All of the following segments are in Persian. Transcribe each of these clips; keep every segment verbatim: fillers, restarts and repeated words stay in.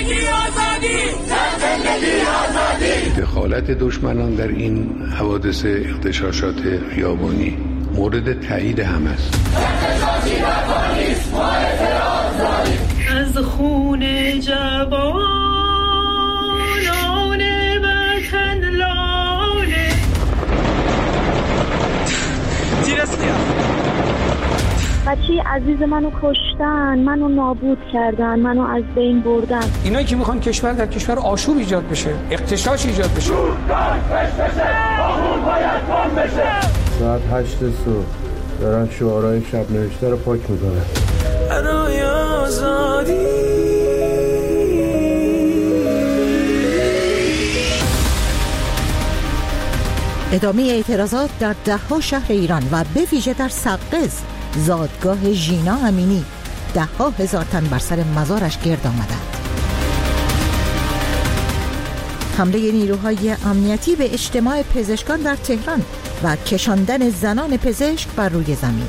دخالت دشمنان در این حوادث اغتشاشات خیابانی مورد تایید هم است. از خون جوانان وطن لاله بچه عزیز منو کشتن، منو نابود کردن، منو از بین بردن. اینایی که میخوان کشور در کشور آشوب ایجاد بشه، اغتشاش ایجاد بشه. ساعت هشت صبح دارن شعارهای شب نوشته رو پاک میکنن. برای آزادی ادامه اعتراضات در ده ها شهر ایران و به ویژه در سقز، زادگاه ژینا امینی، ده ها هزار تن بر سر مزارش گرد آمدند. حمله نیروهای امنیتی به اجتماع پزشکان در تهران و کشاندن زنان پزشک بر روی زمین.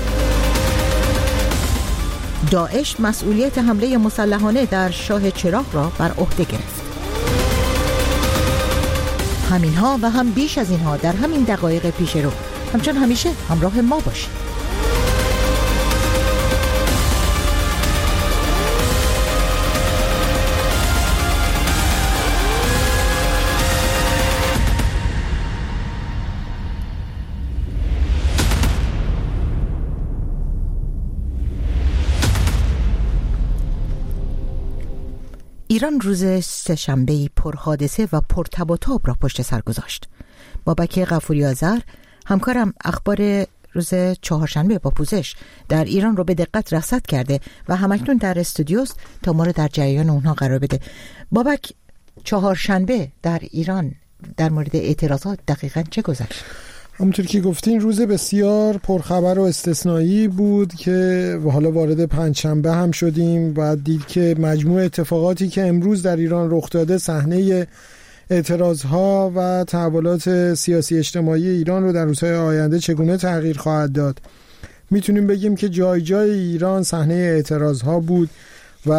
داعش مسئولیت حمله مسلحانه در شاه چراغ را بر عهده گرفت. همینها و هم بیش از اینها در همین دقایق پیش رو. همچون همیشه همراه ما باشید. ایران روز سه‌شنبه پرحادثه و پرتب و تاب را پشت سر گذاشت. بابک غفوری آذر، همکارم، اخبار روز چهارشنبه با پوزش در ایران رو به دقت رصد کرده و همکنون در استودیوست تا ما رو در جریان اونها قرار بده. بابک، چهارشنبه در ایران در مورد اعتراضات دقیقاً چه گذشت؟ همونطور که گفتین روز بسیار پرخبر و استثنایی بود که حالا وارد پنجشنبه هم شدیم. بعد دید که مجموع اتفاقاتی که امروز در ایران رخ داده صحنه اعتراضها و تحولات سیاسی اجتماعی ایران رو در روزهای آینده چگونه تغییر خواهد داد. میتونیم بگیم که جای جای ایران صحنه اعتراضها بود و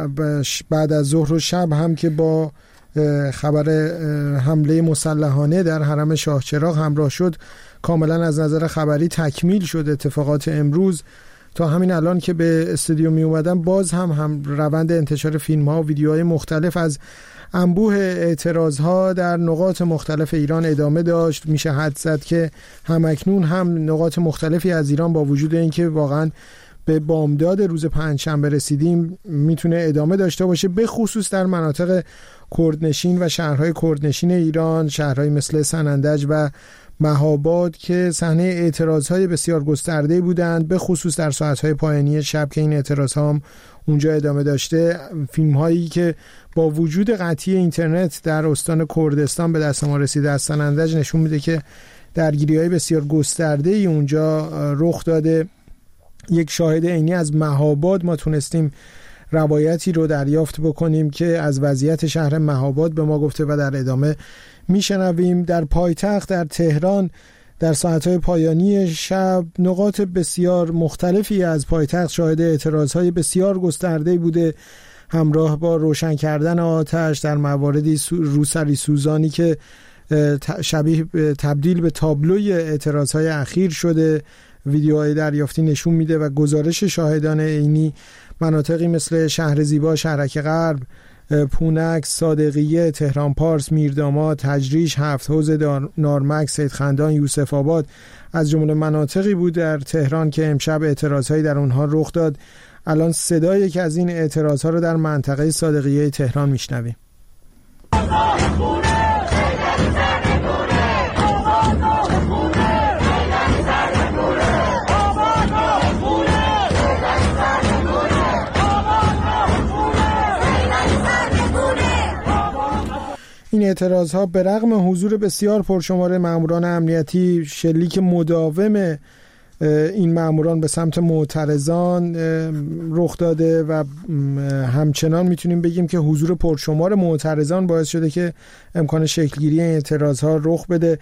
بعد از ظهر و شب هم که با خبر حمله مسلحانه در حرم شاه چراغ همراه شد، کاملا از نظر خبری تکمیل شد اتفاقات امروز. تا همین الان که به استودیو می اومدم باز هم, هم روند انتشار فیلم ها و ویدیوهای مختلف از انبوه اعتراض ها در نقاط مختلف ایران ادامه داشت. میشه حد زد که همکنون هم نقاط مختلفی از ایران با وجود اینکه واقعا به بامداد روز پنجشنبه رسیدیم میتونه ادامه داشته باشه، به خصوص در مناطق کردنشین و شهرهای کردنشین ایران، شهرهای مثل سنندج و مهاباد که صحنه اعتراضهای بسیار گسترده بودند، به خصوص در ساعتهای پایانی شب که این اعتراضها هم اونجا ادامه داشته. فیلم هایی که با وجود قطعی اینترنت در استان کردستان به دست ما رسیده از سنندج نشون میده که درگیری های بسیار گسترده ای اونجا رخ داده. یک شاهد عینی از مهاباد ما تونستیم روایتی رو دریافت بکنیم که از وضعیت شهر مهاباد به ما گفته و در ادامه میشنویم. در پایتخت در تهران در ساعتهای پایانی شب نقاط بسیار مختلفی از پایتخت شاهد اعتراضهای بسیار گسترده بوده، همراه با روشن کردن آتش در مواردی روسری سوزانی که شبیه تبدیل به تابلوی اعتراضهای اخیر شده. ویدیوهای دریافتی نشون میده و گزارش شاهدان عینی مناطقی مثل شهر زیبا، شهرک غرب، پونک، صادقیه، تهران پارس، میرداماد، تجریش، هفت حوض، نارمک، سیدخندان، یوسف آباد از جمله مناطقی بود در تهران که امشب اعتراضهایی در اونها رخ داد. الان صدای یکی از این اعتراضها رو در منطقه صادقیه تهران میشنویم. این اعتراضها به رغم حضور بسیار پرشمار ماموران امنیتی، شلیک مداوم این ماموران به سمت معترضان رخ داده و همچنان میتونیم بگیم که حضور پرشمار معترضان باعث شده که امکان شکلگیری این اعتراضها رخ بده.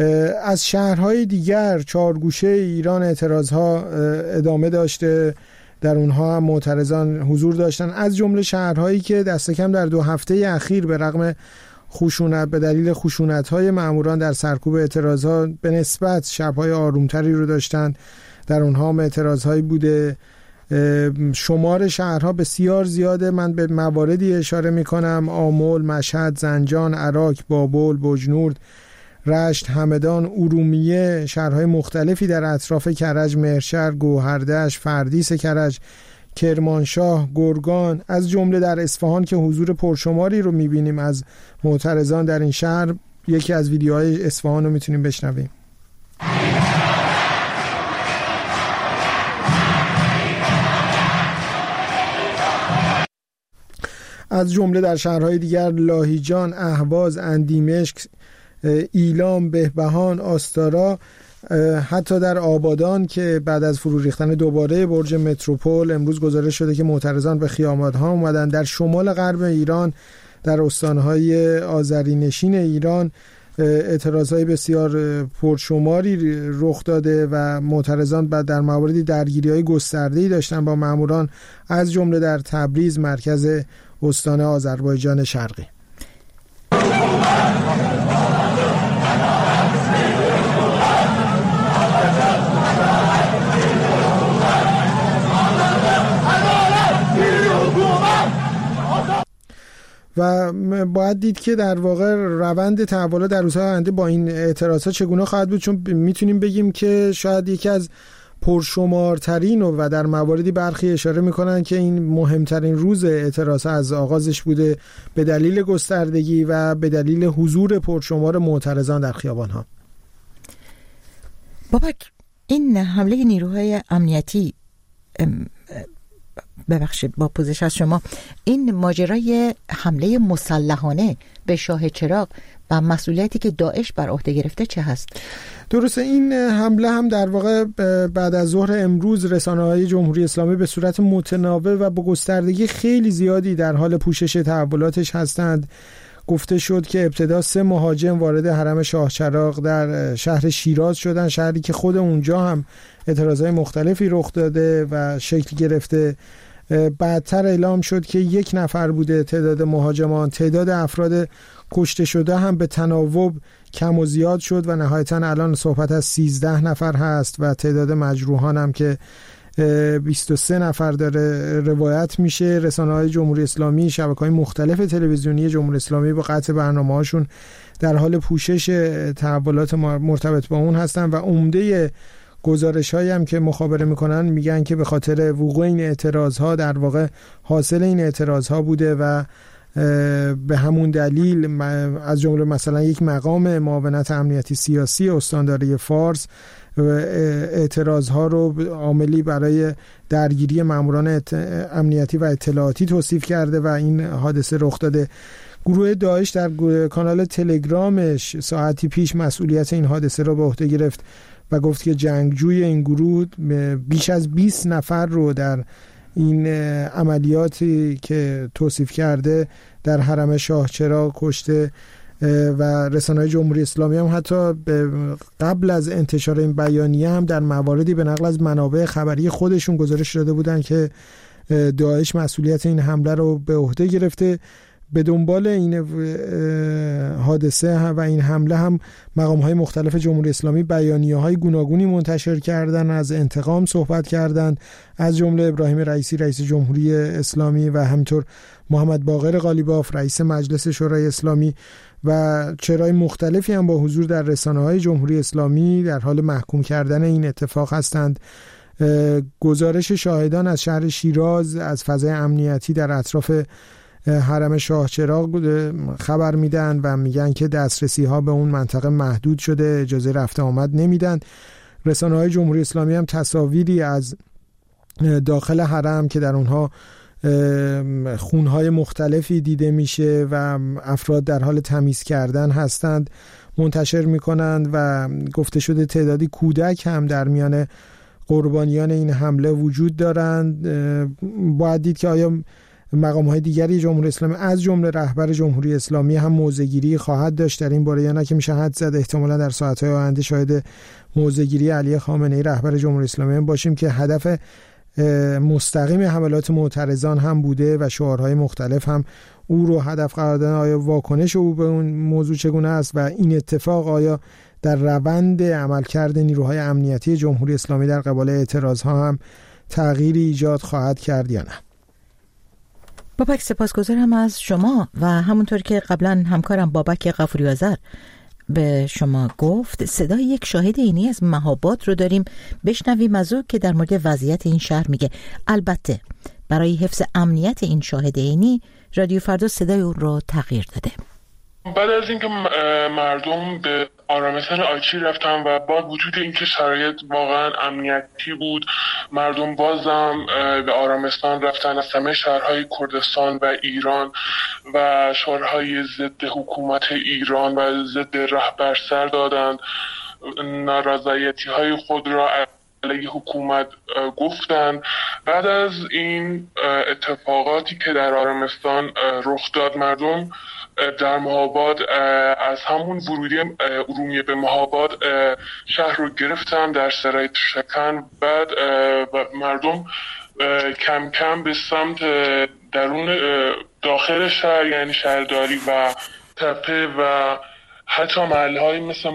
از شهرهای دیگر چهارگوشه ایران اعتراضها ادامه داشته. در اونها هم معترضان حضور داشتن، از جمله شهرهایی که دست کم در دو هفته اخیر به رغم خشونت به دلیل خشونت‌های ماموران در سرکوب اعتراض‌ها به نسبت شب‌های آرومتری رو داشتن، در اونها هم اعتراض‌هایی بوده. شمار شهرها بسیار زیاده. من به مواردی اشاره می‌کنم: آمل، مشهد، زنجان، عراق، بابل، بجنورد، رشت، همدان، ارومیه، شهرهای مختلفی در اطراف کرج، مهرشهر، گوهردش، فردیس کرج، کرمانشاه، گرگان، از جمله در اصفهان که حضور پرشماری رو می‌بینیم از معترضان در این شهر. یکی از ویدیوهای اصفهان رو می‌تونیم بشنویم. از جمله در شهرهای دیگر لاهیجان، اهواز، اندیمشک، ایلام، بهبهان، آستارا، حتی در آبادان که بعد از فرو ریختن دوباره برج متروپول امروز گزارش شده که معترضان به خیابان‌ها اومدن. در شمال غرب ایران، در استان‌های آذرینشین ایران اعتراضهای بسیار پرشماری رخ داده و معترضان بعد در مواردی درگیری‌های گسترده‌ای داشتن با ماموران، از جمله در تبریز، مرکز استان آذربایجان شرقی. و باید دید که در واقع روند تحولات در روزهای آینده با این اعتراضات چگونه خواهد بود، چون میتونیم بگیم که شاید یکی از پرشمارترین و در مواردی برخی اشاره میکنن که این مهمترین روز اعتراض از آغازش بوده به دلیل گستردگی و به دلیل حضور پرشمار معترضان در خیابانها. بابک، این حمله نیروهای امنیتی، ببخشید با پوزش از شما، این ماجرای حمله مسلحانه به شاه چراغ و مسئولیتی که داعش بر عهده گرفته چه هست؟ درسته، این حمله هم در واقع بعد از ظهر امروز رسانه‌های جمهوری اسلامی به صورت متناوب و با گستردگی خیلی زیادی در حال پوشش تحولاتش هستند. گفته شد که ابتدا سه مهاجم وارد حرم شاه چراغ در شهر شیراز شدن، شهری که خود اونجا هم اعتراضهای مختلفی رخ داده و شکل گرفته. بعدتر اعلام شد که یک نفر بوده تعداد مهاجمان. تعداد افراد کشته شده هم به تناوب کم و زیاد شد و نهایتاً الان صحبت از سیزده نفر هست و تعداد مجروحان هم که بیست و سه نفر داره روایت میشه. رسانه‌های جمهوری اسلامی، شبکه‌های مختلف تلویزیونی جمهوری اسلامی با قطع برنامه‌هاشون در حال پوشش تحولات مرتبط با اون هستن و عمده گزارش‌هایی هم که مخابره میکنن میگن که به خاطر وقوع این اعتراض‌ها در واقع حاصل این اعتراض‌ها بوده و به همون دلیل از جمله مثلا یک مقام معاونت امنیتی سیاسی استانداری فارس اعتراض‌ها رو عاملی برای درگیری ماموران امنیتی و اطلاعاتی توصیف کرده و این حادثه رخ داده. گروه داعش در کانال تلگرامش ساعتی پیش مسئولیت این حادثه را به عهده گرفت و گفت که جنگجوی این گروه بیش از بیست نفر رو در این عملیاتی که توصیف کرده در حرم شاه چراغ کشته و رسانه‌های جمهوری اسلامی هم حتی قبل از انتشار این بیانیه هم در مواردی به نقل از منابع خبری خودشون گزارش داده بودن که داعش مسئولیت این حمله رو به عهده گرفته. به دنبال این حادثه و این حمله هم مقام‌های مختلف جمهوری اسلامی بیانیه‌های گوناگونی منتشر کردن، از انتقام صحبت کردن، از جمله ابراهیم رئیسی رئیس جمهوری اسلامی و همینطور محمد باقر قالیباف رئیس مجلس شورای اسلامی و چهره‌های مختلفی هم با حضور در رسانه‌های جمهوری اسلامی در حال محکوم کردن این اتفاق هستند. گزارش شاهدان از شهر شیراز از فضای امنیتی در اطراف حرم شاه چراغ خبر میدن و میگن که دسترسی ها به اون منطقه محدود شده، اجازه رفت آمد نمیدن. رسانه‌های جمهوری اسلامی هم تصاویری از داخل حرم که در اونها خونهای مختلفی دیده میشه و افراد در حال تمیز کردن هستند منتشر میکنند و گفته شده تعدادی کودک هم در میان قربانیان این حمله وجود دارند. باید دید که آیا مقام‌های دیگری جمهوری اسلامی از جمله رهبر جمهوری اسلامی هم موضع‌گیری خواهد داشت در این باره یا نه، که میشه حد زد احتمالاً در ساعت‌های آینده شاهد موضع‌گیری علی خامنه‌ای رهبر جمهوری اسلامی هم باشیم که هدف مستقیم حملات معترضان هم بوده و شعارهای مختلف هم او رو هدف قرار دادن. آیا واکنش او به اون موضوع چگونه است و این اتفاق آیا در روند عملکرد نیروهای امنیتی جمهوری اسلامی در قبال اعتراضها هم تغییری ایجاد خواهد کرد یا نه؟ بابک سپاسگزارم از شما و همونطور که قبلا همکارم بابک غفوری آذر به شما گفت، صدای یک شاهد عینی از مهاباد رو داریم. بشنویم از او که در مورد وضعیت این شهر میگه. البته برای حفظ امنیت این شاهد عینی رادیو فردا صدای اون رو تغییر داده. بعد از اینکه مردم به آرامستان آیچی رفتن و با وجود اینکه شرایط واقعا امنیتی بود، مردم بازم به آرامستان رفتن. از همه شهرهای کردستان و ایران و شهرهای ضد حکومت ایران و ضد رهبر سر دادند، نارضایتی های خود را علیه حکومت گفتند. بعد از این اتفاقاتی که در آرامستان رخ داد، مردم در مهاباد از همون ورودی ارومیه به مهاباد شهر رو گرفتن در سرای شکن. بعد مردم کم کم به سمت درون داخل شهر، یعنی شهرداری و تپه و حتی محله های مثل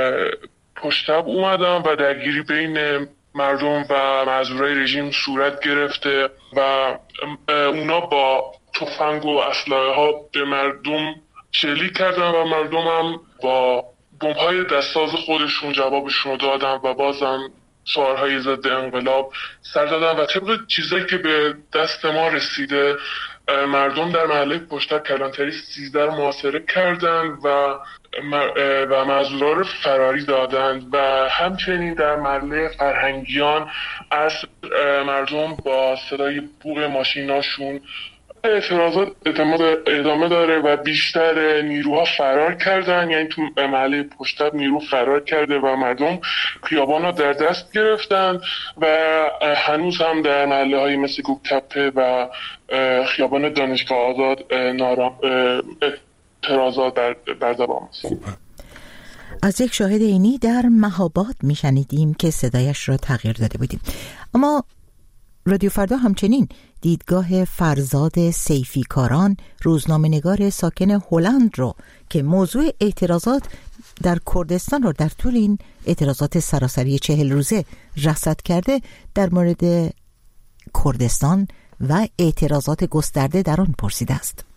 پشتب اومدن و درگیری بین مردم و مزدورای رژیم صورت گرفته و اونا با تفنگ و اسلحه ها به مردم شلیک کردن و مردم هم با بمب‌های دستساز خودشون جوابشون رو دادن و بازم شعارهای ضد انقلاب سر دادن. و طبق چیزایی که به دست ما رسیده، مردم در محله پشتک کلانتری سیزده رو محاصره کردن و و مزدورا رو فراری دادند و همچنین در محله فرهنگیان از مردم با صدای بوق ماشیناشون اعتراضات ادامه داره و بیشتر نیروها فرار کردن. یعنی تو محله پشتب نیرو فرار کرده و مردم خیابان رو در دست گرفتن و هنوز هم در محله های مثل گوکتپه و خیابان دانشگاه آزاد نارام اعتراضات بر دوام است. از یک شاهد عینی در مهاباد میشنیدیم که صدایش را تغییر داده بودیم. اما رادیو فردا همچنین دیدگاه فرزاد سیفیکاران، روزنامه‌نگار ساکن هلند رو که موضوع اعتراضات در کردستان رو در طول این اعتراضات سراسری چهل روزه رصد کرده، در مورد کردستان و اعتراضات گسترده در آن پرسیده است.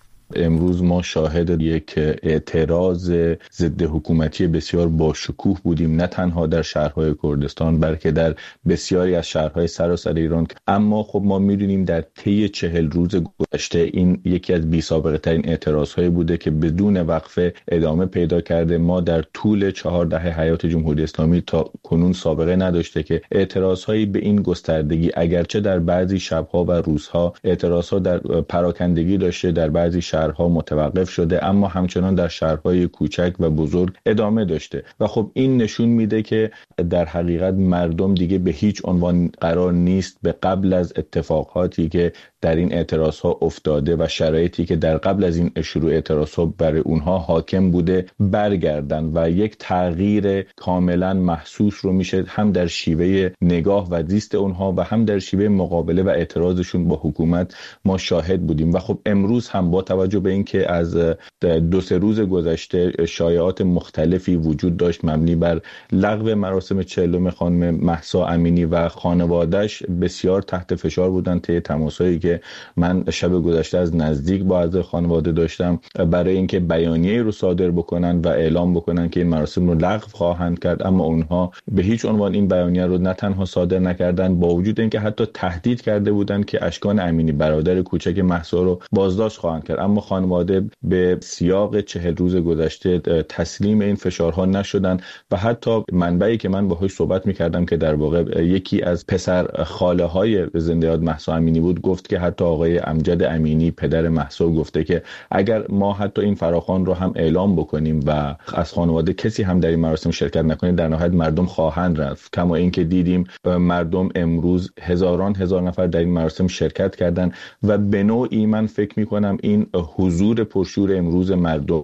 امروز ما شاهد یک اعتراض ضد حکومتی بسیار باشکوه بودیم، نه تنها در شهرهای کردستان بلکه در بسیاری از شهرهای سراسر ایران. اما خب ما می‌دونیم در طی چهل روز گذشته این یکی از بی‌سابقه ترین اعتراض‌هایی بوده که بدون وقفه ادامه پیدا کرده. ما در طول چهار دهه حیات جمهوری اسلامی تا کنون سابقه نداشته که اعتراض‌هایی به این گستردگی، اگرچه در بعضی شب‌ها و روزها اعتراض‌ها در پراکندگی داشته، در بعضی شهرها متوقف شده، اما همچنان در شهرهای کوچک و بزرگ ادامه داشته. و خب این نشون میده که در حقیقت مردم دیگه به هیچ عنوان قرار نیست به قبل از اتفاقاتی که در این اعتراضها افتاده و شرایطی که در قبل از این شروع اعتراضها برای اونها حاکم بوده برگردن و یک تغییر کاملا محسوس رو میشه هم در شیوه نگاه و زیست اونها و هم در شیوه مقابله و اعتراضشون با حکومت ما شاهد بودیم. و خب امروز هم با توجه به اینکه از دو سه روز گذشته شایعات مختلفی وجود داشت مبنی بر لغو مراسم چهلم خانم مهسا امینی و خانواده‌اش بسیار تحت فشار بودن طی تماسایی که من شب گذشته از نزدیک با اعضای خانواده داشتم برای اینکه بیانیه‌ای رو صادر بکنن و اعلام بکنن که این مراسم رو لغو خواهند کرد، اما اونها به هیچ عنوان این بیانیه رو نه تنها صادر نکردن، با وجود اینکه حتی تهدید کرده بودن که اشکان امینی برادر کوچک مهسا رو بازداشت خواهند کرد، اما خانواده به سیاق چهل روز گذشته تسلیم این فشارها نشدن. و حتی منبعی که من باهاش صحبت می‌کردم که در واقع یکی از پسر خاله های زنده یاد مهسا امینی بود، گفت که حتی آقای امجد امینی پدر مهسا گفته که اگر ما حتی این فراخوان رو هم اعلام بکنیم و از خانواده کسی هم در این مراسم شرکت نکنه، در نهایت مردم خواهند رفت. کما اینکه دیدیم مردم امروز هزاران هزار نفر در این مراسم شرکت کردن و به نوعی من فکر می‌کنم این حضور پرشور امروز مردم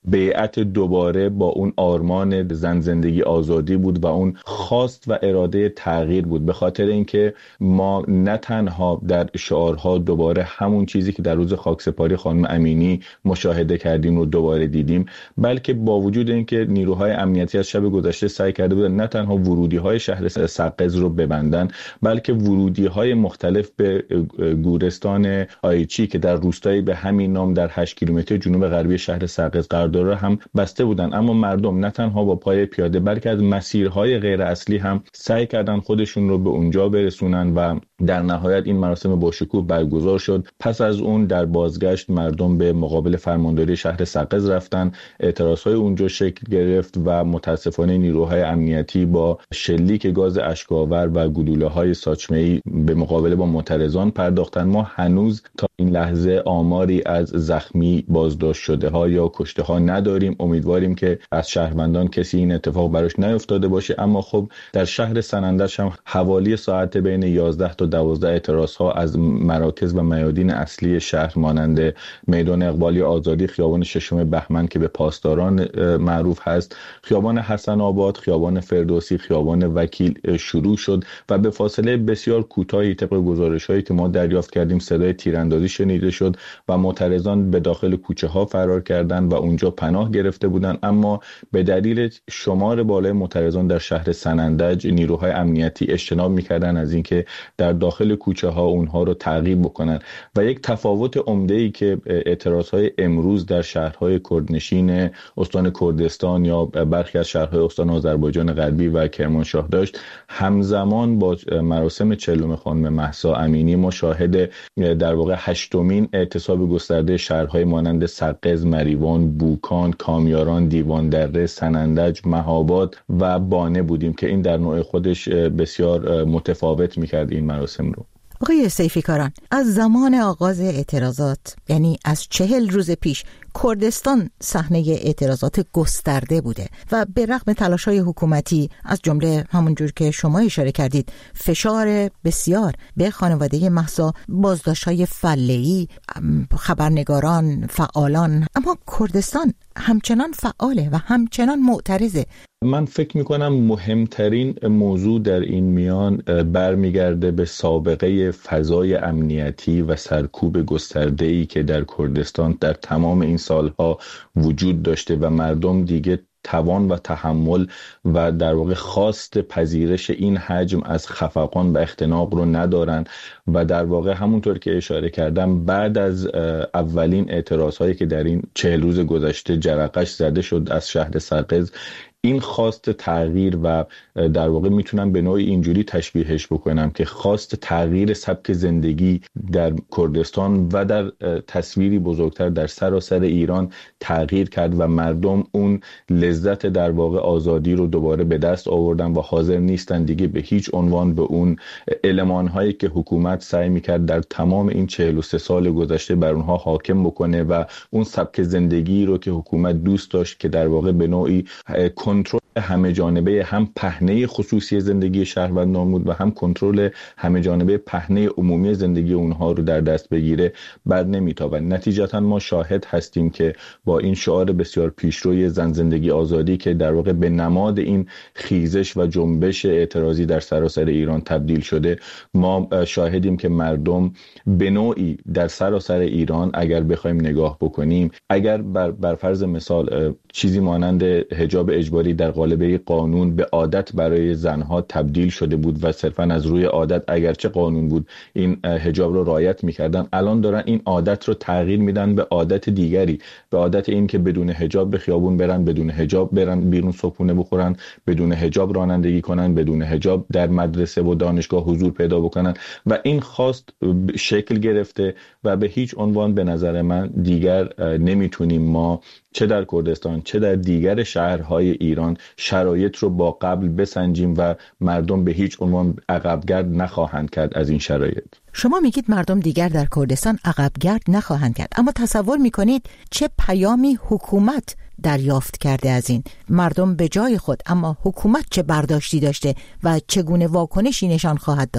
بیعت دوباره با اون آرمان زن زندگی آزادی بود و اون خواست و اراده تغییر بود، به خاطر اینکه ما نه تنها در شعارها دوباره همون چیزی که در روز خاکسپاری خانم امینی مشاهده کردیم رو دوباره دیدیم، بلکه با وجود اینکه نیروهای امنیتی از شب گذشته سعی کرده بودن نه تنها ورودی‌های شهر سقز رو ببندن، بلکه ورودی‌های مختلف به گورستان آیچی که در روستایی به همین نام در هشت کیلومتر جنوب غربی شهر سقز قرار داره هم بسته بودن. اما مردم نه تنها با پای پیاده بلکه از مسیرهای غیر اصلی هم سعی کردن خودشون رو به اونجا برسونن و در نهایت این مراسم با شکوه برگزار شد. پس از اون در بازگشت مردم به مقابل فرمانداری شهر سقز رفتن، اعتراضهای اونجا شکل گرفت و متاسفانه نیروهای امنیتی با شلیک گاز اشک‌آور و گلوله‌های ساچمه‌ای به مقابله با معترضان پرداختن. ما هنوز تا این لحظه آماری از زخمی، بازداشت شده ها یا کشته ها نداریم. امیدواریم که از شهروندان کسی این اتفاق براش نیفتاده باشه. اما خب در شهر سنندج هم حوالی ساعت بین یازده تا دوازده اعتراض ها از مراکز و میادین اصلی شهر مانند میدان اقبالی آزادی، خیابان ششم بهمن که به پاسداران معروف هست، خیابان حسن آباد، خیابان فردوسی، خیابان وکیل شروع شد و به فاصله بسیار کوتاهی طبق گزارش‌هایی که ما دریافت کردیم صدای تیراندازی شنیده شد و معترضان به داخل کوچه ها فرار کردند و اونجا پناه گرفته بودند. اما به دلیل شمار بالای معترضان در شهر سنندج نیروهای امنیتی اجتناب می‌کردند از اینکه در داخل کوچه ها اونها رو تعقیب بکنن و یک تفاوت عمده‌ای که اعتراضهای امروز در شهرهای کردنشین استان کردستان یا برخی از شهرهای استان آذربایجان غربی و کرمانشاه داشت، همزمان با مراسم چهلم خانم مهسا امینی ما شاهد در واقع هشتمین اعتصاب گسترده شهرهای مانند سقز، مریوان، بوکان، کامیاران، دیواندره، سنندج، مهاباد و بانه بودیم که این در نوع خودش بسیار متفاوت می‌کرد این مراسم رو. آقای سیفیکاران، از زمان آغاز اعتراضات یعنی از چهل روز پیش کردستان صحنه اعتراضات گسترده بوده و به رغم تلاش‌های حکومتی از جمله همونجور که شما اشاره کردید فشار بسیار به خانواده مهسا، بازداشت‌های فله‌ای، خبرنگاران، فعالان، اما کردستان همچنان فعاله و همچنان معترضه. من فکر میکنم مهمترین موضوع در این میان برمیگرده به سابقه فضای امنیتی و سرکوب گسترده‌ای که در کردستان در تمام این سالها وجود داشته و مردم دیگه توان و تحمل و در واقع خواست پذیرش این حجم از خفقان و اختناق رو ندارن و در واقع همونطور که اشاره کردم بعد از اولین اعتراضهایی که در این چهل روز گذشته جرقش زده شد از شهر سقز، این خواست تغییر و در واقع میتونم به نوعی اینجوری تشبیهش بکنم که خواست تغییر سبک زندگی در کردستان و در تصویری بزرگتر در سراسر ایران تغییر کرد و مردم اون لذت در واقع آزادی رو دوباره به دست آوردن و حاضر نیستن دیگه به هیچ عنوان به اون المان‌هایی که حکومت سعی میکرد در تمام این چهل و سه سال گذشته بر اونها حاکم بکنه و اون سبک زندگی رو که حکومت دوست داشت که در واقع به نوعی کنترل همه جانبه هم پهنه خصوصی زندگی شهروندان بود و هم کنترل همه جانبه پهنه عمومی زندگی اونها رو در دست بگیره، بر نمیتابد. نتیجتا ما شاهد هستیم که با این شعار بسیار پیشروی زن زندگی آزادی که در واقع به نماد این خیزش و جنبش اعتراضی در سراسر ایران تبدیل شده، ما شاهدیم که مردم به نوعی در سراسر ایران اگر بخوایم نگاه بکنیم، اگر بر, بر فرض مثال چیزی مانند حجاب اجباری در قالب قانون به عادت برای زنها تبدیل شده بود و صرفا از روی عادت اگرچه قانون بود این حجاب رو رعایت می‌کردن، الان دارن این عادت رو تغییر میدن به عادت دیگری، به عادت این که بدون حجاب به خیابون برن، بدون حجاب برن بیرون صبحونه بخورن، بدون حجاب رانندگی کنن، بدون حجاب در مدرسه و دانشگاه حضور پیدا بکنن و این خواست شکل گرفته و به هیچ عنوان به نظر من دیگر نمیتونیم ما چه در کردستان چه در دیگر شهرهای ایران شرایط رو با قبل بسنجیم و مردم به هیچ عنوان عقبگرد نخواهند کرد از این شرایط. شما میگید مردم دیگر در کردستان عقبگرد نخواهند کرد، اما تصور میکنید چه پیامی حکومت دریافت کرده از این؟ مردم به جای خود، اما حکومت چه برداشتی داشته و چگونه واکنشی نشان خواهد داد؟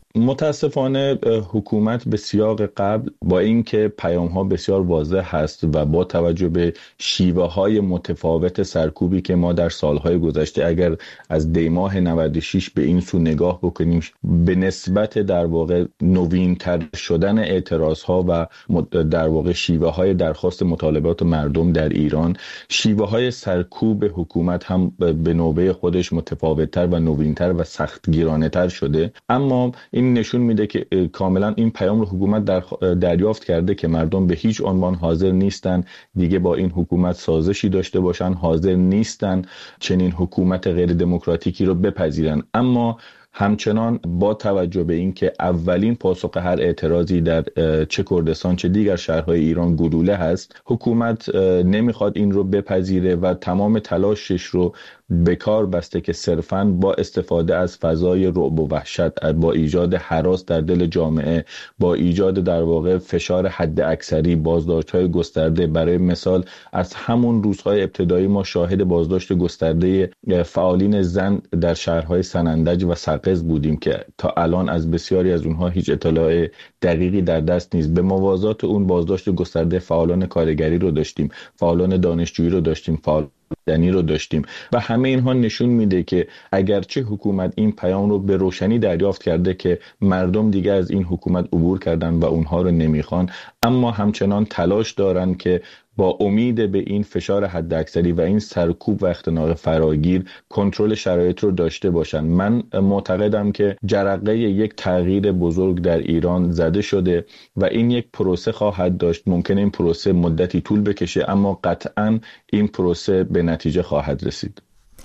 متاسفانه حکومت به سیاق قبل با اینکه پیام‌ها بسیار واضح هست و با توجه به شیوه‌های متفاوت سرکوبی که ما در سالهای گذشته اگر از دی ماه نود و شش به این سو نگاه بکنیم به نسبت در واقع نوین‌تر شدن اعتراض‌ها و در واقع شیوه‌های درخواست مطالبات مردم در ایران، شیوه‌های سرکوب حکومت هم به نوبه خودش متفاوت‌تر و نوین‌تر و سختگیرانه‌تر شده. اما این نشون میده که کاملا این پیام رو حکومت در دریافت کرده که مردم به هیچ عنوان حاضر نیستن دیگه با این حکومت سازشی داشته باشن، حاضر نیستن چنین حکومت غیر دموکراتیکی رو بپذیرن. اما همچنان با توجه به اینکه اولین پاسخ هر اعتراضی در چه کردستان چه دیگر شهرهای ایران گلوله هست، حکومت نمیخواد این رو بپذیره و تمام تلاشش رو به کار بسته که صرفاً با استفاده از فضای رعب و وحشت، با ایجاد هراس در دل جامعه، با ایجاد در واقع فشار حد اکثری، بازداشت‌های گسترده. برای مثال از همون روزهای ابتدایی ما شاهد بازداشت گسترده فعالین زن در شهرهای سنندج و سقز بودیم که تا الان از بسیاری از اونها هیچ اطلاع دقیقی در دست نیست. به موازات اون بازداشت گسترده فعالان کارگری رو داشتیم، فعالان دانشجویی رو داشتیم، فعال دنی رو داشتیم و همه اینها نشون میده که اگرچه حکومت این پیام رو به روشنی دریافت کرده که مردم دیگه از این حکومت عبور کردن و اونها رو نمیخوان، اما همچنان تلاش دارن که با امید به این فشار حداکثری و این سرکوب و اختناق فراگیر کنترل شرایط رو داشته باشن. من معتقدم که جرقه یک تغییر بزرگ در ایران زده شده و این یک پروسه خواهد داشت. ممکنه این پروسه مدتی طول بکشه اما قطعاً این پروسه به نتیجه خواهد رسید.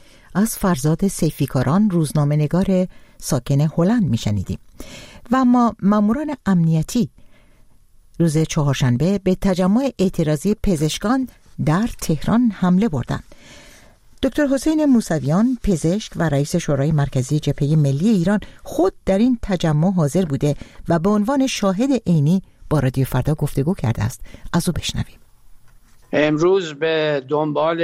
از فرزاد سیفیکاران، روزنامه‌نگار ساکن هلند میشنیدیم. و اما ماموران امنیتی روز چهارشنبه به تجمع اعتراضی پزشکان در تهران حمله بردند. دکتر حسین موسویان، پزشک و رئیس شورای مرکزی جبهه ملی ایران، خود در این تجمع حاضر بوده و به عنوان شاهد عینی با رادیو فردا گفتگو کرده است. از او بشنویم. امروز به دنبال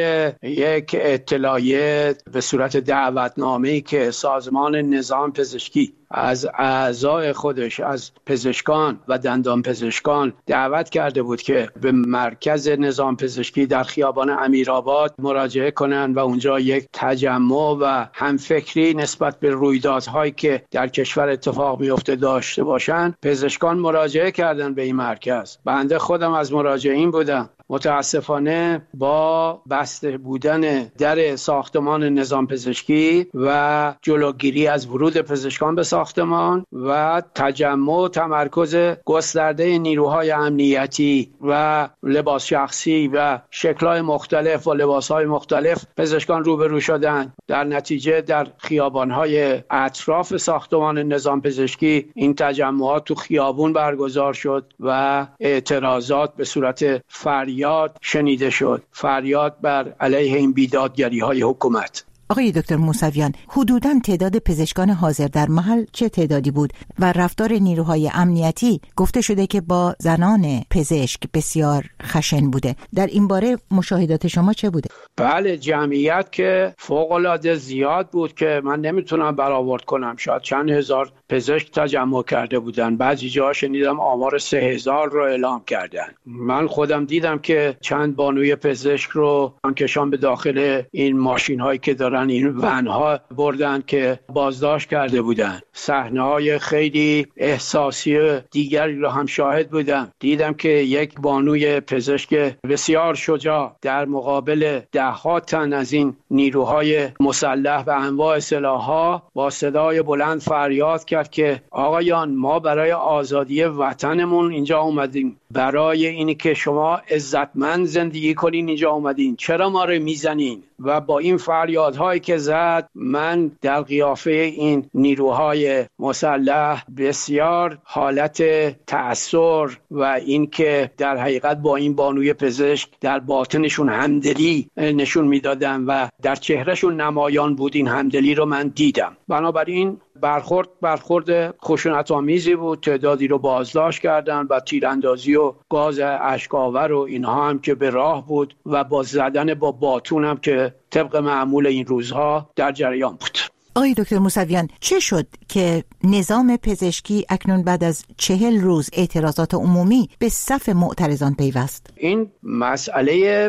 یک اطلاعیه به صورت دعوتنامه‌ای که سازمان نظام پزشکی از اعضای خودش، از پزشکان و دندان پزشکان دعوت کرده بود که به مرکز نظام پزشکی در خیابان امیرآباد مراجعه کنند و اونجا یک تجمع و همفکری نسبت به رویدادهایی که در کشور اتفاق میفته داشته باشند. پزشکان مراجعه کردن به این مرکز. بنده خودم از مراجعین بودم. متاسفانه با بسته بودن در ساختمان نظام پزشکی و جلوگیری از ورود پزشکان به ساختمان و تجمع و تمرکز گسترده نیروهای امنیتی و لباس شخصی و شکل‌های مختلف و لباس‌های مختلف، پزشکان روبرو شدند. در نتیجه در خیابان‌های اطراف ساختمان نظام پزشکی این تجمعات تو خیابون برگزار شد و اعتراضات به صورت فریاد فریاد شنیده شد، فریاد بر علیه این بیدادگری‌های حکومت. آقای دکتر موسویان، حدوداً تعداد پزشکان حاضر در محل چه تعدادی بود و رفتار نیروهای امنیتی گفته شده که با زنان پزشک بسیار خشن بوده. در این باره مشاهدات شما چه بوده؟ بله، جمعیت که فوق‌العاده زیاد بود که من نمیتونم برآورد کنم. شاید چند هزار پزشک تجمع کرده بودن. بعضی جاها شنیدم آمار سه هزار رو اعلام کردن. من خودم دیدم که چند بانوی پزشک رو انکشان به داخل این ماشین هایی که دارن، این ونها بردن که بازداشت کرده بودن. صحنه‌های خیلی احساسی دیگری رو هم شاهد بودم. دیدم که یک بانوی پزشک بسیار شجاع در مقابل ده ها تن از این نیروهای مسلح و انواع سلاح‌ها با صدای بلند فریاد کرد که آقایان، ما برای آزادی وطنمون اینجا اومدیم، برای اینی که شما عزتمند زندگی کنین اینجا اومدین، چرا ما رو میزنین؟ و با این فریادهایی که زد، من در قیافه این نیروهای مسلح بسیار حالت تأثر و این که در حقیقت با این بانوی پزشک در باطنشون همدلی نشون میدادن و در چهرهشون نمایان بود، این همدلی رو من دیدم. بنابراین برخورد برخورد خشونت‌آمیزی بود. تعدادی رو بازداشت کردن و تیراندازی و گاز اشک‌آور و اینها هم که به راه بود و با زدن با باتون هم که طبق معمول این روزها در جریان بود. آقای دکتر موسویان، چه شد که نظام پزشکی اکنون بعد از چهل روز اعتراضات عمومی به صف معترضان پیوست؟ این مسئله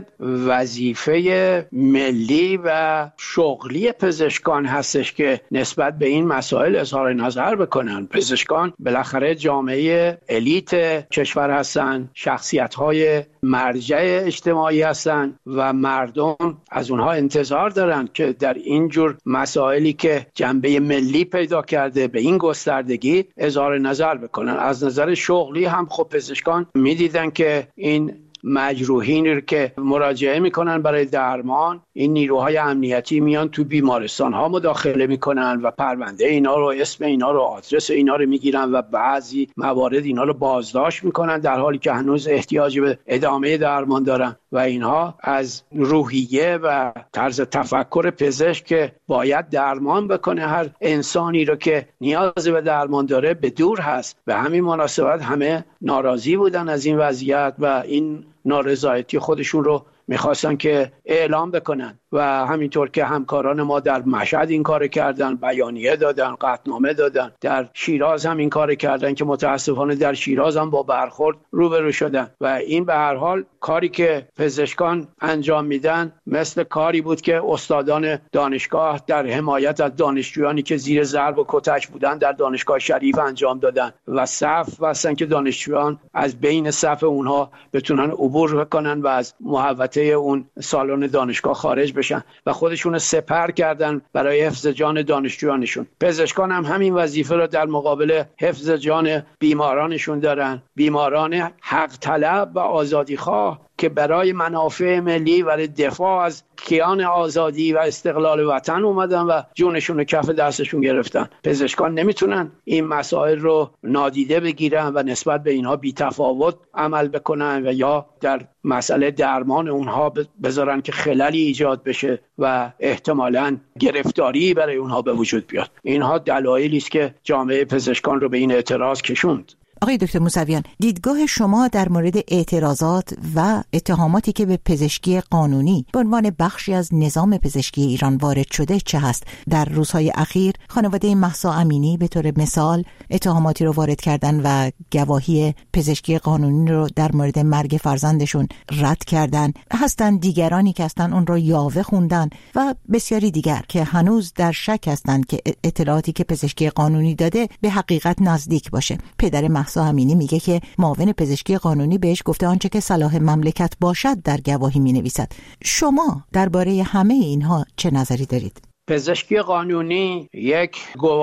وظیفه ملی و شغلی پزشکان هستش که نسبت به این مسائل اظهار نظر بکنن. پزشکان بالاخره جامعه الیت کشور هستن، شخصیت‌های مرجع اجتماعی هستن و مردم از اونها انتظار دارن که در این جور مسائلی که جنبه ملی پیدا کرده به این گستردگی اظهار نظر بکنن. از نظر شغلی هم خب پزشکان میدیدن که این مجروحین رو که مراجعه میکنن برای درمان، این نیروهای امنیتی میان تو بیمارستان ها مداخله میکنن و پرونده اینا رو، اسم اینا رو، آدرس اینا رو میگیرن و بعضی موارد اینا رو بازداشت میکنن در حالی که هنوز احتیاجی به ادامه درمان دارن و اینها از روحیه و طرز تفکر پزشک که باید درمان بکنه هر انسانی رو که نیاز به درمان داره به دور هست. به همین مناسبت همه ناراضی بودن از این وضعیت و این نارضایتی خودشون رو میخواستن که اعلام بکنن و همینطور که همکاران ما در مشهد این کار کردن، بیانیه دادن، قطعنامه دادن، در شیراز هم این کار کردن که متاسفانه در شیراز هم با برخورد روبرو شدن و این به هر حال کاری که پزشکان انجام میدن مثل کاری بود که استادان دانشگاه در حمایت از دانشجویانی که زیر ضرب و کتک بودن در دانشگاه شریف انجام دادن و صف بستن که دانشجویان از بین صف اونها بتونن عبور کنن و از محوطه اون سالن دانشگاه خارج بشن و خودشون سپر کردن برای حفظ جان دانشجویانشون. پزشکان هم همین وظیفه رو در مقابل حفظ جان بیمارانشون دارن، بیماران حق طلب و آزادی خواه که برای منافع ملی و دفاع از کیان آزادی و استقلال وطن اومدن و جونشون رو کف دستشون گرفتن. پزشکان نمیتونن این مسائل رو نادیده بگیرن و نسبت به اینها بی‌تفاوت عمل بکنن و یا در مسئله درمان اونها بذارن که خللی ایجاد بشه و احتمالاً گرفتاری برای اونها به وجود بیاد. اینها دلایلی است که جامعه پزشکان رو به این اعتراض کشوند. آقای دکتر موسویان، دیدگاه شما در مورد اعتراضات و اتهاماتی که به پزشکی قانونی به عنوان بخشی از نظام پزشکی ایران وارد شده چه هست؟ در روزهای اخیر خانواده مهسا امینی به طور مثال اتهاماتی رو وارد کردن و گواهی پزشکی قانونی رو در مورد مرگ فرزندشون رد کردن. هستن دیگرانی که هستن اون رو یاوه خوندن و بسیاری دیگر که هنوز در شک هستن که اطلاعاتی که پزشکی قانونی داده به حقیقت نزدیک باشه. پدر مهسا امینی میگه که معاون پزشکی قانونی بهش گفته آنچه که صلاح مملکت باشد در گواهی مینویسد. شما درباره همه اینها چه نظری دارید؟ پزشکی قانونی یک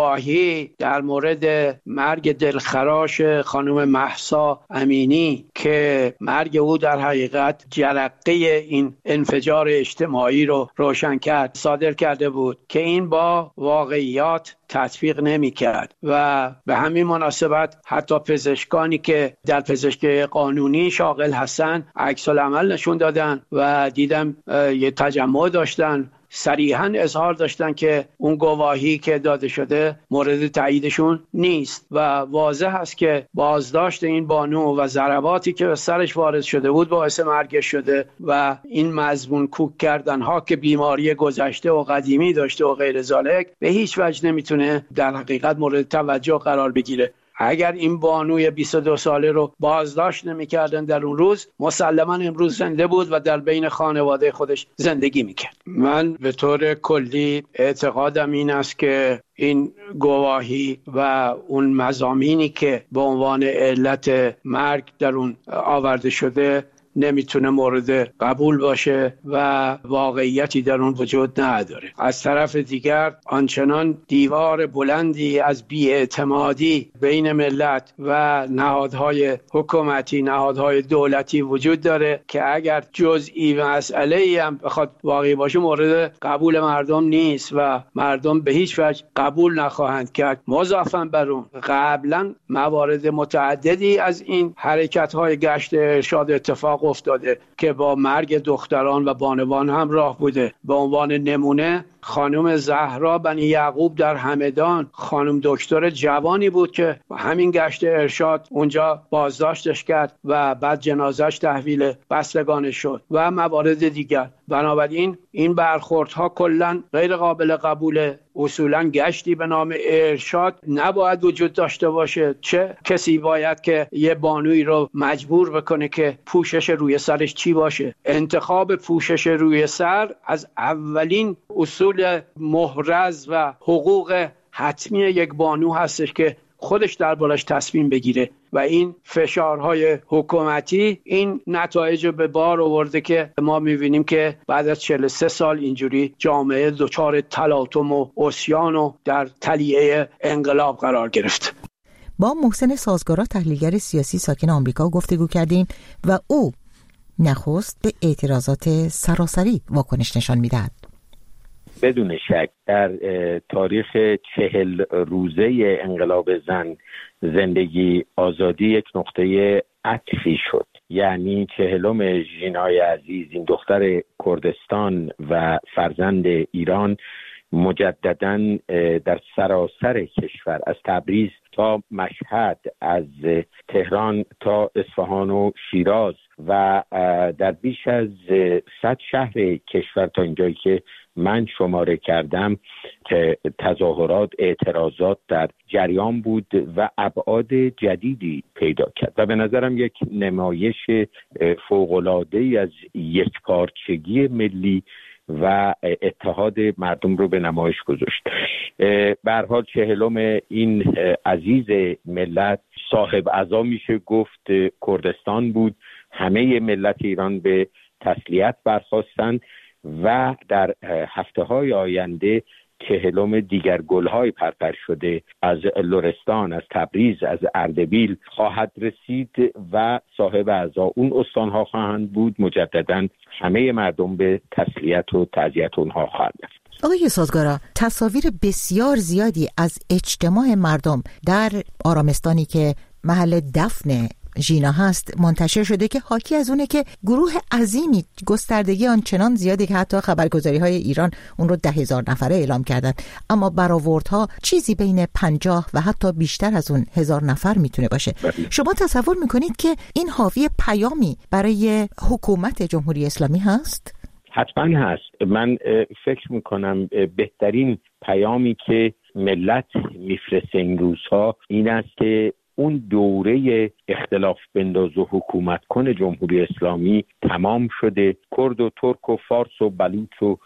گواهی در مورد مرگ دلخراش خانم مهسا امینی که مرگ او در حقیقت جرقه این انفجار اجتماعی رو روشن کرد صادر کرده بود که این با واقعیات تطبیق نمی کرد و به همین مناسبت حتی پزشکانی که در پزشکی قانونی شاغل هستن عکس العمل نشون دادن و دیدم یه تجمع داشتن، صریحاً اظهار داشتن که اون گواهی که داده شده مورد تاییدشون نیست و واضح است که بازداشت این بانو و ضرباتی که به سرش وارد شده بود باعث مرگش شده و این مضمون کوک کردن ها که بیماری گذشته و قدیمی داشته و غیر ذالک به هیچ وجه نمیتونه در حقیقت مورد توجه قرار بگیره. اگر این بانوی بیست و دو ساله رو بازداشت نمی‌کردن در اون روز، مسلماً امروز زنده بود و در بین خانواده خودش زندگی می‌کرد. من به طور کلی اعتقادم این است که این گواهی و اون مضامینی که به عنوان علت مرگ در اون آورده شده نمیتونه مورد قبول باشه و واقعیتی در اون وجود نداره. از طرف دیگر آنچنان دیوار بلندی از بی‌اعتمادی بین ملت و نهادهای حکومتی، نهادهای دولتی وجود داره که اگر جزئی مسئله‌ای هم بخواد واقعی باشه مورد قبول مردم نیست و مردم به هیچ وجه قبول نخواهند کرد. مضافاً بر اون قبلا موارد متعددی از این حرکت‌های گشت ارشاد اتفاق افتاده که با مرگ دختران و بانوان همراه بوده. به عنوان نمونه خانم زهرا بنی یعقوب در همدان، خانم دکتر جوانی بود که همین گشت ارشاد اونجا بازداشتش کرد و بعد جنازش تحویل بستگان شد و موارد دیگر. بنابراین این برخوردها کلا غیر قابل قبوله. اصولا گشتی به نام ارشاد نباید وجود داشته باشه. چه کسی باید که یه بانوی رو مجبور بکنه که پوشش روی سرش چی باشه؟ انتخاب پوشش روی سر از اولین اصول محرز و حقوق حتمی یک بانو هستش که خودش دربارش تصمیم بگیره و این فشارهای حکومتی این نتایج رو به بار آورده که ما می‌بینیم که بعد از چهل و سه سال اینجوری جامعه دچار تلاطم و عصیان و در تلیعه انقلاب قرار گرفت. با محسن سازگارا تحلیلگر سیاسی ساکن آمریکا گفتگو کردیم و او نخست به اعتراضات سراسری واکنش نشان می‌دهد. بدون شک در تاریخ چهل روزه انقلاب زن زندگی آزادی یک نقطه عطفی شد. یعنی چهلم ژینای عزیز، این دختر کردستان و فرزند ایران، مجدداً در سراسر کشور از تبریز تا مشهد، از تهران تا اصفهان و شیراز و در بیش از صد شهر کشور تا اینجایی که من شماره کردم که تظاهرات، اعتراضات در جریان بود و ابعاد جدیدی پیدا کرد و به نظرم یک نمایش فوق‌العاده‌ای از یکپارچگی ملی و اتحاد مردم رو به نمایش گذاشت. به هر حال چهلم این عزیز ملت صاحب عزا میشه گفت کردستان بود. همه ملت ایران به تسلیت برخاستند و در هفته های آینده چهلم دیگر گل‌های پرپر شده از لرستان، از تبریز، از اردبیل خواهد رسید و صاحب عزا اون استان‌ها خواهند بود. مجدداً همه مردم به تسلیت و تعزیت اونها خواهند رفت. آقای سازگارا، تصاویر بسیار زیادی از اجتماع مردم در آرامستانی که محل دفن ژینا هست منتشر شده که حاکی از اونه که گروه عظیمی، گستردگی آنچنان زیادی که حتی خبرگزاری های ایران اون رو ده هزار نفره اعلام کردن، اما برآوردها چیزی بین پنجاه و حتی بیشتر از اون هزار نفر میتونه باشه. شما تصور میکنید که این حاوی پیامی برای حکومت جمهوری اسلامی هست؟ حتما هست. من فکر میکنم بهترین پیامی که ملت میفرسته این روزها این است که اون دوره اختلاف بنداز و حکومت کن جمهوری اسلامی تمام شده. کرد و ترک و فارس و بلوچ و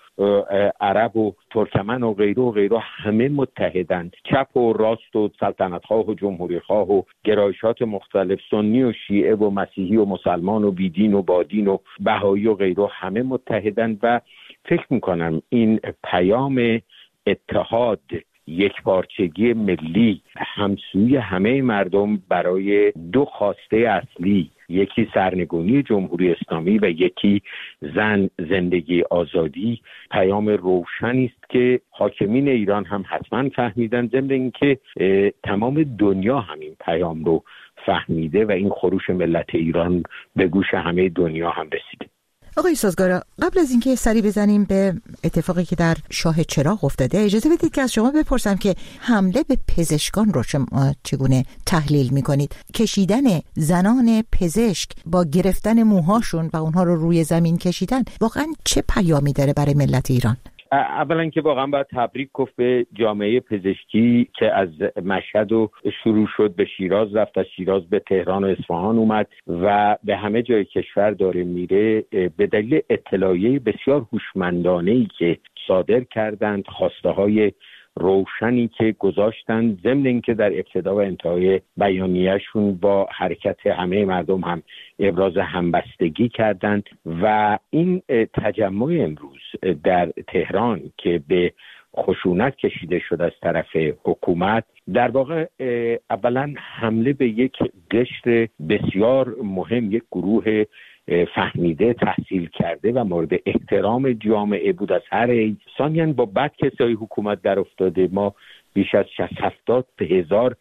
عرب و ترکمن و غیره و غیره همه متحدند. چپ و راست و سلطنت خواه و جمهوری خواه و گرایشات مختلف، سنی و شیعه و مسیحی و مسلمان و بیدین و بادین و بهایی و غیره همه متحدند و فکر میکنم این پیام اتحاد، یک پارچگی ملی، همسوی همه مردم برای دو خواسته اصلی، یکی سرنگونی جمهوری اسلامی و یکی زن، زندگی، آزادی، پیام روشنی است که حاکمین ایران هم حتما فهمیدن، ضمن اینکه تمام دنیا همین پیام رو فهمیده و این خروش ملت ایران به گوش همه دنیا هم رسیده. آقای سازگارا، قبل از اینکه سری بزنیم به اتفاقی که در شاه چراغ افتاده، اجازه بدید که از شما بپرسم که حمله به پزشکان رو شما چگونه تحلیل میکنید؟ کشیدن زنان پزشک با گرفتن موهاشون و اونها رو روی زمین کشیدن واقعا چه پیامی داره برای ملت ایران؟ اولا که واقعا باید تبریک گفت به جامعه پزشکی که از مشهد و شروع شد به شیراز رفت، از شیراز به تهران و اصفهان اومد و به همه جای کشور داره میره به دلیل اطلاعیه بسیار هوشمندانه‌ای که صادر کردند، خواسته های روشنی که گذاشتن، ضمن اینکه در ابتدا و انتهای بیانیه‌شون با حرکت همه مردم هم ابراز همبستگی کردند و این تجمع امروز در تهران که به خشونت کشیده شد از طرف حکومت، در واقع اولا حمله به یک قشر بسیار مهم، یک گروه فهمیده، تحصیل کرده و مورد احترام جامعه بود از هر حیث. ثانیاً با بد کسای حکومت در افتاده ما بیش از شصت هفتاد هزار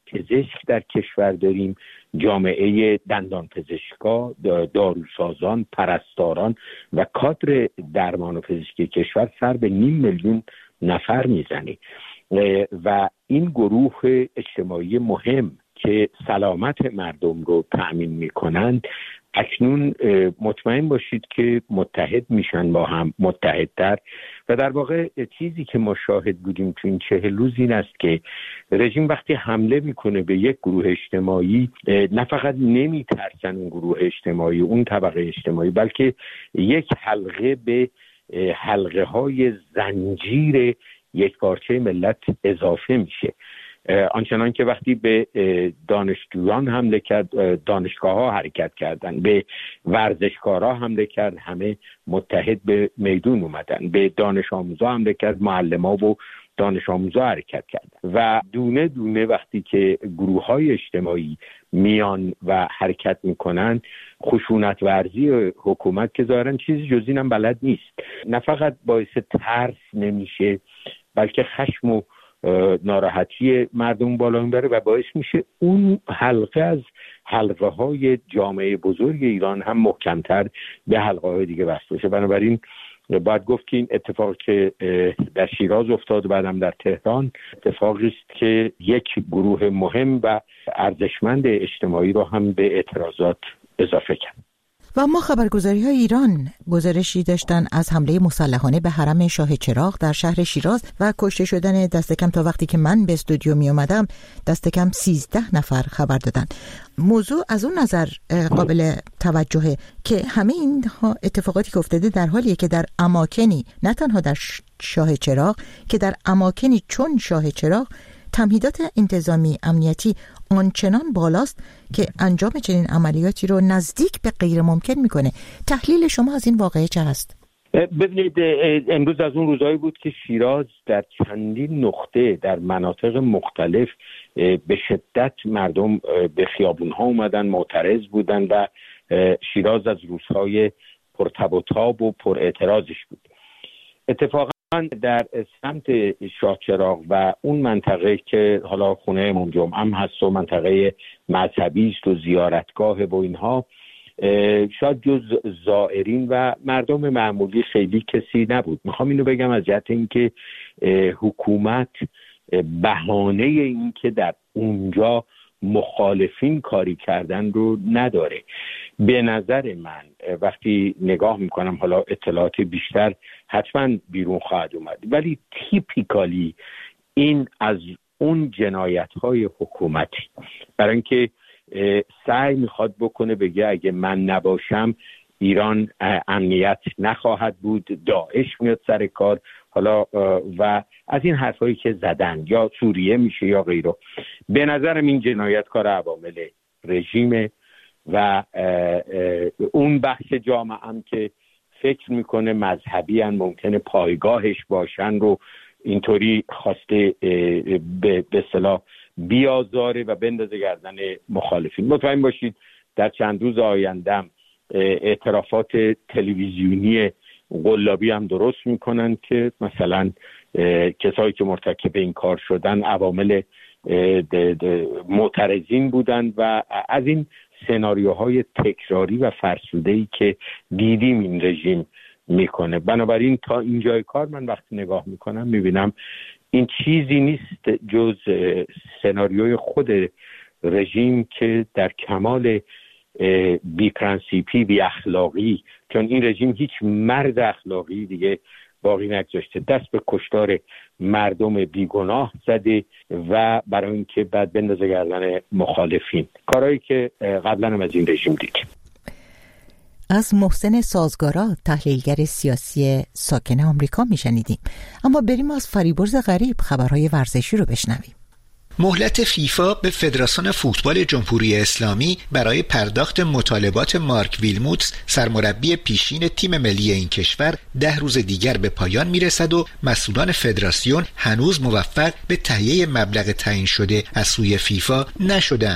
پزشک در کشور داریم، جامعه دندان پزشکا، داروسازان، پرستاران و کادر درمان و پزشکی کشور سر به نیم میلیون نفر میزنه و این گروه اجتماعی مهم که سلامت مردم رو تأمین میکنن اکنون مطمئن باشید که متحد میشن با هم، متحدتر. و در واقع چیزی که ما شاهد بودیم تو این چهل روز این است که رژیم وقتی حمله میکنه به یک گروه اجتماعی نه فقط نمیترسن اون گروه اجتماعی، اون طبقه اجتماعی، بلکه یک حلقه به حلقه های زنجیر یک پارچه ملت اضافه میشه. آنچنان که وقتی به دانشجویان حمله کرد، دانشگاه ها حرکت کردن، به ورزشکارها حمله کرد، همه متحد به میدون اومدن، به دانش آموزا حمله کرد، معلما و دانش آموزا حرکت کردن و دونه دونه وقتی که گروه های اجتماعی میان و حرکت میکنن، خشونت ورزی حکومت که ظاهرا چیزی جز اینم بلد نیست، نه فقط باعث ترس نمیشه بلکه خشم و ناراحتی مردم بالا میبره و باعث میشه اون حلقه از حلقه های جامعه بزرگ ایران هم محکمتر به حلقه های دیگه وصل بشه. بنابراین باید گفت که این اتفاق که در شیراز افتاد و بعدم در تهران اتفاقی است که یک گروه مهم و ارزشمند اجتماعی رو هم به اعتراضات اضافه کرد. و اما خبرگزاری های ایران گزارشی داشتن از حمله مسلحانه به حرم شاه چراغ در شهر شیراز و کشته شدن دست کم، تا وقتی که من به استودیو می اومدم، دست کم سیزده نفر خبر دادن. موضوع از اون نظر قابل توجهه که همه این اتفاقاتی که افتاده در حالیه که در اماکنی، نه تنها در شاه چراغ، که در اماکنی چون شاه چراغ تمهیدات انتظامی امنیتی آنچنان بالاست که انجام چنین عملیاتی رو نزدیک به غیر ممکن میکنه. تحلیل شما از این واقعه چه هست؟ ببینید، امروز از اون روزایی بود که شیراز در چندین نقطه در مناطق مختلف به شدت مردم به خیابونها اومدن، معترض بودن و شیراز از روزهای پرتب و تاب و پر اعتراضش بود. اتفاقا در سمت شاهچراغ و اون منطقه که حالا خونه امام جمعه هم هست و منطقه مذهبی است و زیارتگاه و اینها، شاید جز زائرین و مردم معمولی خیلی کسی نبود. میخوام اینو بگم از جهت اینکه حکومت بهانه این که در اونجا مخالفین کاری کردن رو نداره. به نظر من وقتی نگاه میکنم، حالا اطلاعات بیشتر حتما بیرون خواهد اومد، ولی تیپیکالی این از اون جنایت های حکومتی، برای اینکه سعی میخواد بکنه بگه اگه من نباشم ایران امنیت نخواهد بود، داعش میاد سر کار، حالا و از این حرفایی که زدن، یا سوریه میشه یا غیره. به نظرم این جنایتکار عوامل رژیم و اون بخش جامعه هم که فکر میکنه مذهبی ان ممکنه پایگاهش باشن رو اینطوری خواسته به اصطلاح بیازاره و بندازه گردن مخالفین. مطمئن باشید در چند روز آیندهم اعترافات تلویزیونی قلابی هم درست میکنن که مثلا کسایی که مرتکب این کار شدن عوامل معترضین بودن و از این سناریوهای تکراری و فرسوده‌ای که دیدیم این رژیم میکنه. بنابراین تا اینجای کار من وقتی نگاه میکنم میبینم این چیزی نیست جز سناریوی خود رژیم که در کمال بی پرنسیپی، بی اخلاقی، چون این رژیم هیچ مرد اخلاقی دیگه باقی نگذاشته، دست به کشتار مردم بیگناه زده و برای اینکه بعد بندازه گردن مخالفین، کارهایی که قبلا هم از این رژیم دیدیم. از محسن سازگارا، تحلیلگر سیاسی ساکن آمریکا میشنیدیم. اما بریم از فریبرز غریب خبرهای ورزشی رو بشنویم. مهلت فیفا به فدراسیون فوتبال جمهوری اسلامی برای پرداخت مطالبات مارک ویلموتس، سرمربی پیشین تیم ملی این کشور، ده روز دیگر به پایان میرسد و مسئولان فدراسیون هنوز موفق به تهیه مبلغ تعیین شده از سوی فیفا نشده‌اند.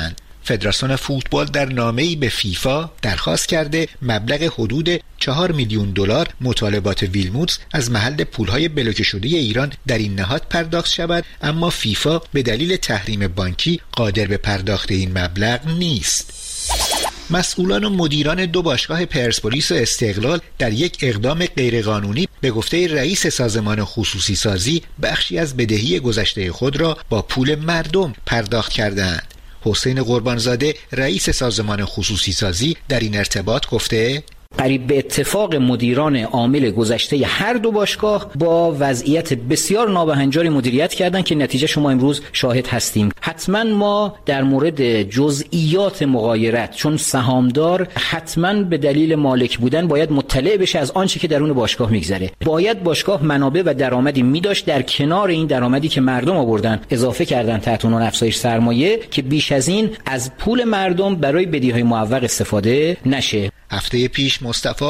فدراسیون فوتبال در نامه‌ای به فیفا درخواست کرده مبلغ حدود چهار میلیون دلار مطالبات ویلموتس از محل پولهای بلوکه شده ایران در این نهاد پرداخت شود، اما فیفا به دلیل تحریم بانکی قادر به پرداخت این مبلغ نیست. مسئولان و مدیران دو باشگاه پرسپولیس و استقلال در یک اقدام غیرقانونی به گفته رئیس سازمان خصوصی سازی بخشی از بدهی گذشته خود را با پول مردم پرداخت کردند. حسین قربانزاده رئیس سازمان خصوصی سازی در این ارتباط گفته قریب به اتفاق مدیران عامل گذشته هر دو باشگاه با وضعیت بسیار نابهنجاری مدیریت کردند که نتیجه شما امروز شاهد هستیم. حتما ما در مورد جزئیات مغایرت چون سهامدار حتما به دلیل مالک بودن باید مطلع بشه از آنچه که درون باشگاه میگذره. باید باشگاه منابع و درآمدی میداشت در کنار این درآمدی که مردم آوردن اضافه کردن تحت عنوان افزایش سرمایه که بیش از این از پول مردم برای بدیهای معوق استفاده نشه. هفته پیش مصطفی